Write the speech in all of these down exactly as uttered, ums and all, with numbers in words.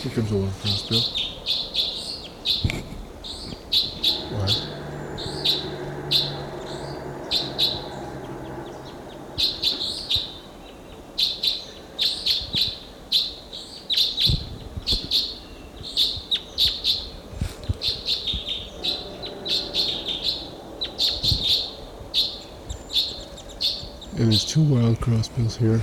Here comes a wild crossbill. Wild. And there's two wild crossbills here.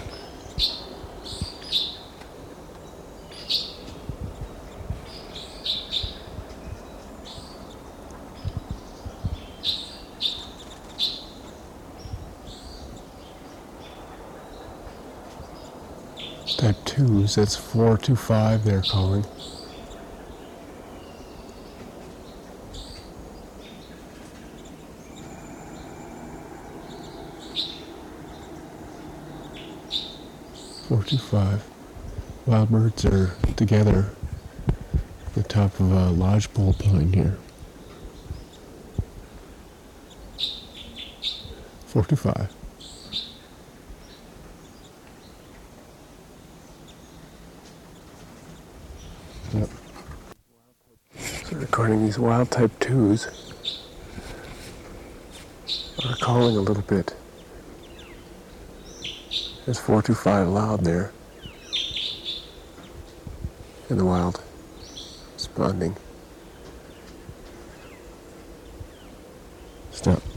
Type twos, that's four two five they're calling. four two five. Wild birds are together at the top of a lodgepole pine here. four two five. Yep. So recording these wild type twos are calling a little bit. There's four two five loud there. In the wild. Responding. Stop.